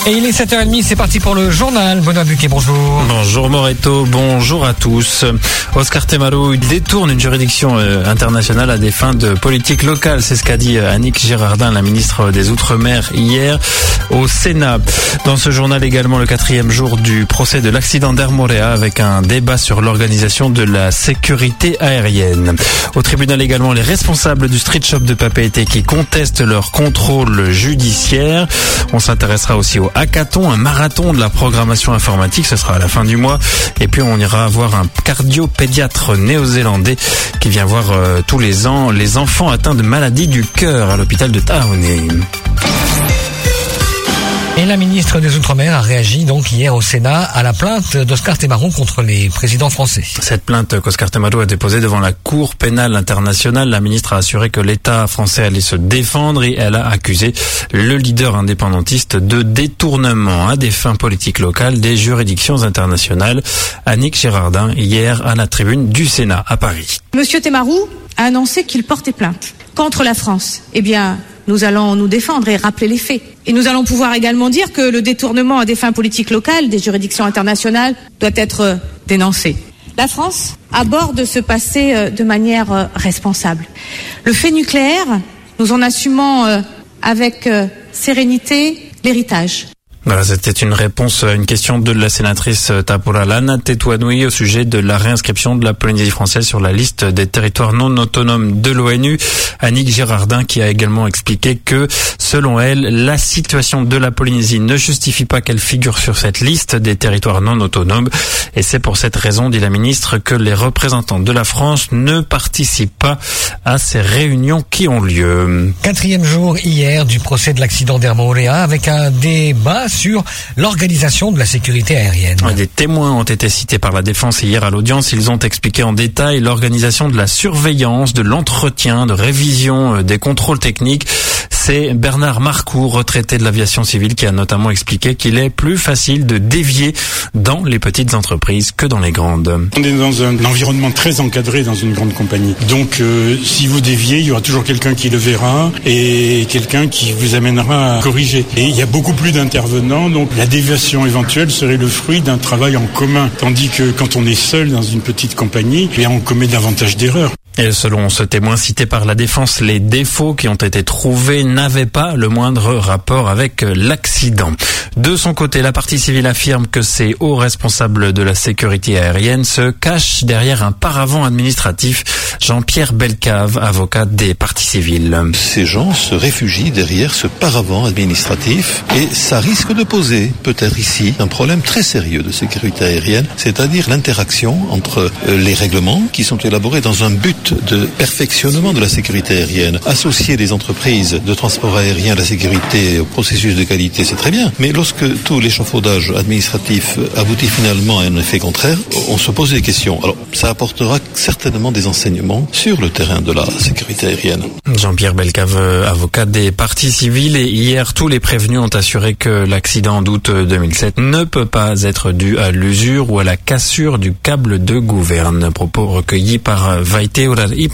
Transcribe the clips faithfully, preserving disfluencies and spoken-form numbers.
Et il est sept heures trente, c'est parti pour le journal. Benoît Buquet, bonjour. Bonjour Moreto, bonjour à tous. Oscar Temaru détourne une juridiction euh, internationale à des fins de politique locale. C'est ce qu'a dit euh, Annick Girardin, la ministre des Outre-mer, hier au Sénat. Dans ce journal également, le quatrième jour du procès de l'accident d'Air Morea avec un débat sur l'organisation de la sécurité aérienne. Au tribunal également, les responsables du street shop de Papeete qui contestent leur contrôle judiciaire. On s'intéressera aussi au hackathon, un marathon de la programmation informatique, ce sera à la fin du mois. Et puis on ira voir un cardiopédiatre néo-zélandais qui vient voir euh, tous les ans les enfants atteints de maladies du cœur à l'hôpital de Taoné. Et la ministre des Outre-mer a réagi donc hier au Sénat à la plainte d'Oscar Temaru contre les présidents français. Cette plainte qu'Oscar Temaru a déposée devant la Cour pénale internationale, la ministre a assuré que l'État français allait se défendre et elle a accusé le leader indépendantiste de détournement à des fins politiques locales des juridictions internationales. Annick Girardin, hier à la tribune du Sénat à Paris. Monsieur Temaru a annoncé qu'il portait plainte contre la France. Eh bien, nous allons nous défendre et rappeler les faits. Et nous allons pouvoir également dire que le détournement à des fins politiques locales des juridictions internationales doit être dénoncé. La France aborde ce passé de manière responsable. Le fait nucléaire, nous en assumons avec sérénité l'héritage. Voilà, c'était une réponse à une question de la sénatrice Tapuralana Tetouanoui au sujet de la réinscription de la Polynésie française sur la liste des territoires non autonomes de l'ONU. Annick Girardin qui a également expliqué que, selon elle, la situation de la Polynésie ne justifie pas qu'elle figure sur cette liste des territoires non autonomes. Et c'est pour cette raison, dit la ministre, que les représentants de la France ne participent pas à ces réunions qui ont lieu. Quatrième jour hier du procès de l'accident d'Air Morea avec un débat sur l'organisation de la sécurité aérienne. Des témoins ont été cités par la défense hier à l'audience. Ils ont expliqué en détail l'organisation de la surveillance, de l'entretien, de révision des contrôles techniques. C'est Bernard Marcoux, retraité de l'aviation civile, qui a notamment expliqué qu'il est plus facile de dévier dans les petites entreprises que dans les grandes. On est dans un environnement très encadré dans une grande compagnie. Donc euh, si vous déviez, il y aura toujours quelqu'un qui le verra et quelqu'un qui vous amènera à corriger. Et il y a beaucoup plus d'intervenants, donc la déviation éventuelle serait le fruit d'un travail en commun. Tandis que quand on est seul dans une petite compagnie, eh bien, on commet davantage d'erreurs. Et selon ce témoin cité par la défense, les défauts qui ont été trouvés n'avaient pas le moindre rapport avec l'accident. De son côté, la partie civile affirme que ces hauts responsables de la sécurité aérienne se cachent derrière un paravent administratif. Jean-Pierre Belcave, avocat des parties civiles. Ces gens se réfugient derrière ce paravent administratif et ça risque de poser, peut-être ici, un problème très sérieux de sécurité aérienne, c'est-à-dire l'interaction entre les règlements qui sont élaborés dans un but de perfectionnement de la sécurité aérienne. Associer les entreprises de transport aérien à la sécurité, au processus de qualité, c'est très bien. Mais lorsque tout l'échafaudage administratif aboutit finalement à un effet contraire, on se pose des questions. Alors, ça apportera certainement des enseignements sur le terrain de la sécurité aérienne. Jean-Pierre Belcave, avocat des parties civiles. Et hier, tous les prévenus ont assuré que l'accident d'août deux mille sept ne peut pas être dû à l'usure ou à la cassure du câble de gouverne. Propos recueillis par Vaité.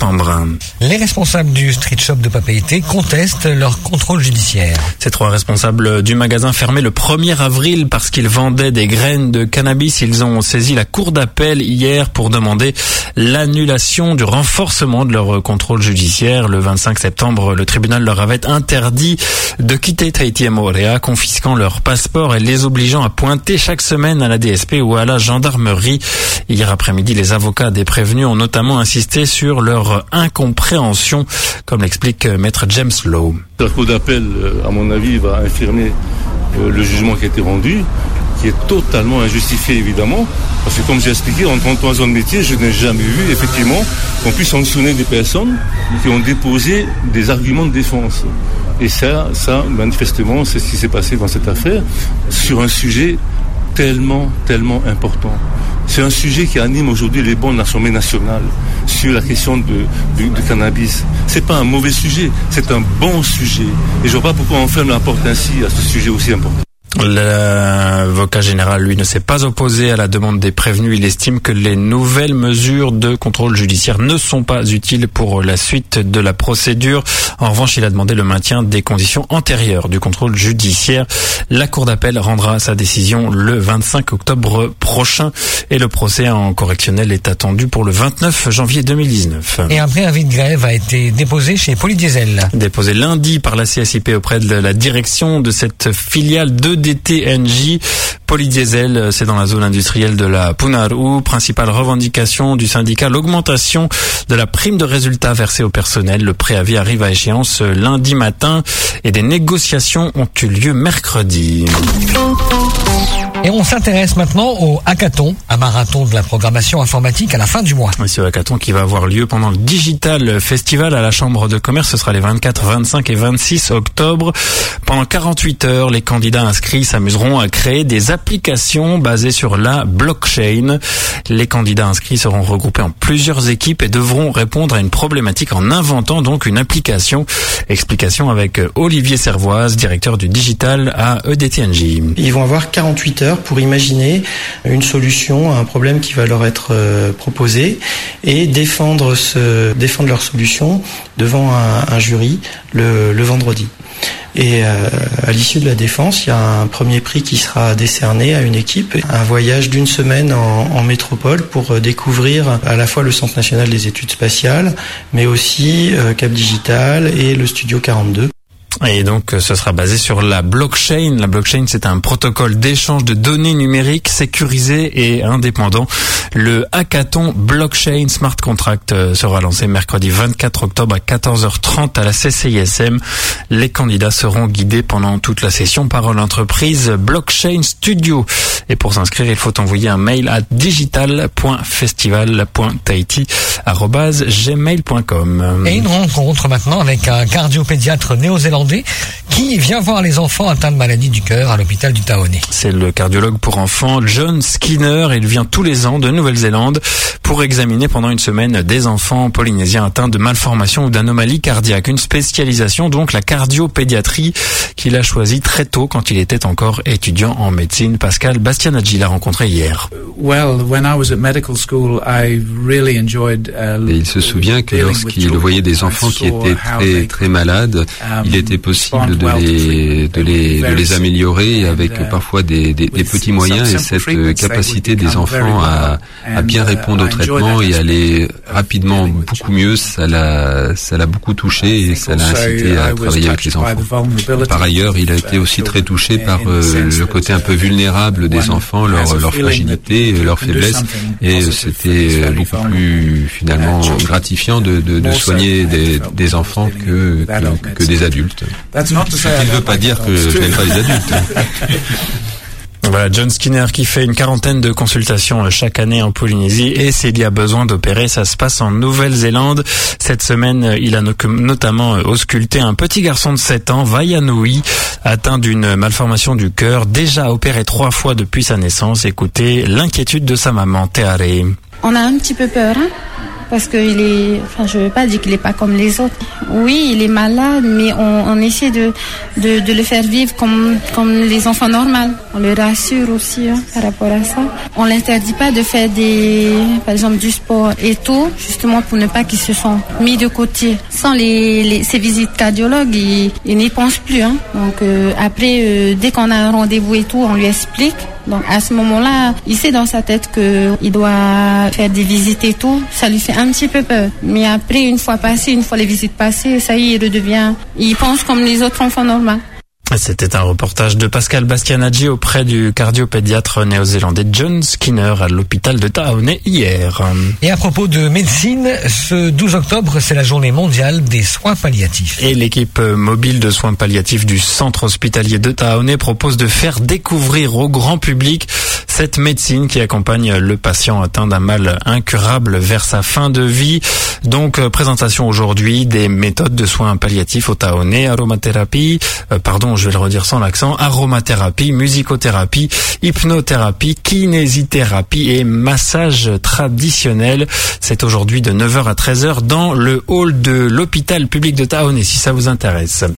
Les responsables du street shop de Papeete contestent leur contrôle judiciaire. Ces trois responsables du magasin fermé le premier avril parce qu'ils vendaient des graines de cannabis, ils ont saisi la cour d'appel hier pour demander l'annulation du renforcement de leur contrôle judiciaire. Le vingt-cinq septembre, le tribunal leur avait interdit de quitter Tahiti et Morea, confisquant leur passeport et les obligeant à pointer chaque semaine à la D S P ou à la gendarmerie. Hier après-midi, les avocats des prévenus ont notamment insisté sur leur incompréhension, comme l'explique maître James Lowe. La cour d'appel, à mon avis, va infirmer le jugement qui a été rendu, qui est totalement injustifié, évidemment, parce que comme j'ai expliqué, en trente-trois ans de métier, je n'ai jamais vu, effectivement, qu'on puisse sanctionner des personnes qui ont déposé des arguments de défense. Et ça, ça, manifestement, c'est ce qui s'est passé dans cette affaire, sur un sujet tellement, tellement important. C'est un sujet qui anime aujourd'hui les bancs de l'Assemblée nationale sur la question de, de, de cannabis. C'est pas un mauvais sujet, c'est un bon sujet. Et je vois pas pourquoi on ferme la porte ainsi à ce sujet aussi important. L'avocat général, lui, ne s'est pas opposé à la demande des prévenus. Il estime que les nouvelles mesures de contrôle judiciaire ne sont pas utiles pour la suite de la procédure. En revanche, il a demandé le maintien des conditions antérieures du contrôle judiciaire. La Cour d'appel rendra sa décision le vingt-cinq octobre prochain et le procès en correctionnel est attendu pour le vingt-neuf janvier deux mille dix-neuf. Et un préavis de grève a été déposé chez Polydiesel. Déposé lundi par la C S I P auprès de la direction de cette filiale de D T N J. Polydiesel, c'est dans la zone industrielle de la Punaru. Principale revendication du syndicat, l'augmentation de la prime de résultat versée au personnel. Le préavis arrive à échéance lundi matin et des négociations ont eu lieu mercredi. Et on s'intéresse maintenant au hackathon, un marathon de la programmation informatique à la fin du mois. Oui, ce hackathon qui va avoir lieu pendant le Digital Festival à la Chambre de commerce. Ce sera les vingt-quatre, vingt-cinq et vingt-six octobre. Pendant quarante-huit heures, les candidats inscrits s'amuseront à créer des applications basées sur la blockchain. Les candidats inscrits seront regroupés en plusieurs équipes et devront répondre à une problématique en inventant donc une application. Explication avec Olivier Servoise, directeur du Digital à E D T N J. Ils vont avoir quarante-huit heures pour imaginer une solution à un problème qui va leur être euh, proposé et défendre ce défendre leur solution devant un, un jury le, le vendredi. Et euh, à l'issue de la défense, il y a un premier prix qui sera décerné à une équipe, un voyage d'une semaine en, en métropole pour découvrir à la fois le Centre national des études spatiales, mais aussi euh, Cap Digital et le Studio quarante-deux. Et donc, ce sera basé sur la blockchain. La blockchain, c'est un protocole d'échange de données numériques sécurisé et indépendant. Le hackathon Blockchain Smart Contract sera lancé mercredi vingt-quatre octobre à quatorze heures trente à la C C I S M. Les candidats seront guidés pendant toute la session par l'entreprise Blockchain Studio. Et pour s'inscrire, il faut envoyer un mail à digital point festival point tahiti arobase gmail point com. Et une rencontre maintenant avec un cardiopédiatre néo-zélandais qui vient voir les enfants atteints de maladies du cœur à l'hôpital du Taonais. C'est le cardiologue pour enfants John Skinner. Il vient tous les ans de Nouvelle-Zélande pour examiner pendant une semaine des enfants polynésiens atteints de malformations ou d'anomalies cardiaques. Une spécialisation, donc la cardiopédiatrie, qu'il a choisie très tôt quand il était encore étudiant en médecine. Pascal Bastianaggi l'a rencontré hier. Well, when I was at medical school, I really enjoyed, uh, Et il se souvient que lorsqu'il voyait des enfants qui étaient très très malades, il était possible de les de les de les améliorer avec parfois des des, des petits moyens, et cette capacité des enfants à à bien répondre au traitement et aller rapidement beaucoup mieux, ça l'a ça l'a beaucoup touché et ça l'a incité à travailler avec les enfants. Par ailleurs, il a été aussi très touché par euh, le côté un peu vulnérable des enfants, leur leur fragilité, leur faiblesse, et c'était beaucoup plus finalement gratifiant de de, de soigner des des enfants que que, que des adultes. Ce qui ne veut pas dire que je n'aime pas les adultes. Voilà, John Skinner qui fait une quarantaine de consultations chaque année en Polynésie, et s'il y a besoin d'opérer, ça se passe en Nouvelle-Zélande. Cette semaine, il a notamment ausculté un petit garçon de sept ans, Vaianui, atteint d'une malformation du cœur, déjà opéré trois fois depuis sa naissance. Écoutez l'inquiétude de sa maman, Teare. On a un petit peu peur, hein, parce qu'il est, enfin, je veux pas dire qu'il est pas comme les autres. Oui, il est malade, mais on, on essaie de, de, de le faire vivre comme, comme les enfants normaux. On le rassure aussi, hein, par rapport à ça. On l'interdit pas de faire des, par exemple, du sport et tout, justement pour ne pas qu'il se sente mis de côté. Sans les, les ces visites cardiologues, il, il n'y pense plus, hein. Donc euh, après, euh, dès qu'on a un rendez-vous et tout, on lui explique. Donc à ce moment-là, il sait dans sa tête que il doit faire des visites et tout. Ça lui fait un petit peu peur. Mais après, une fois passé, une fois les visites passées, ça y est, il redevient, il pense comme les autres enfants normaux. C'était un reportage de Pascal Bastianaggi auprès du cardiopédiatre néo-zélandais John Skinner à l'hôpital de Taonais hier. Et à propos de médecine, ce douze octobre, c'est la journée mondiale des soins palliatifs. Et l'équipe mobile de soins palliatifs du centre hospitalier de Taonais propose de faire découvrir au grand public cette médecine qui accompagne le patient atteint d'un mal incurable vers sa fin de vie. Donc, euh, présentation aujourd'hui des méthodes de soins palliatifs au Taonais, aromathérapie, euh, pardon, je vais le redire sans l'accent, aromathérapie, musicothérapie, hypnothérapie, kinésithérapie et massage traditionnel. C'est aujourd'hui de neuf heures à treize heures dans le hall de l'hôpital public de Taonais, si ça vous intéresse.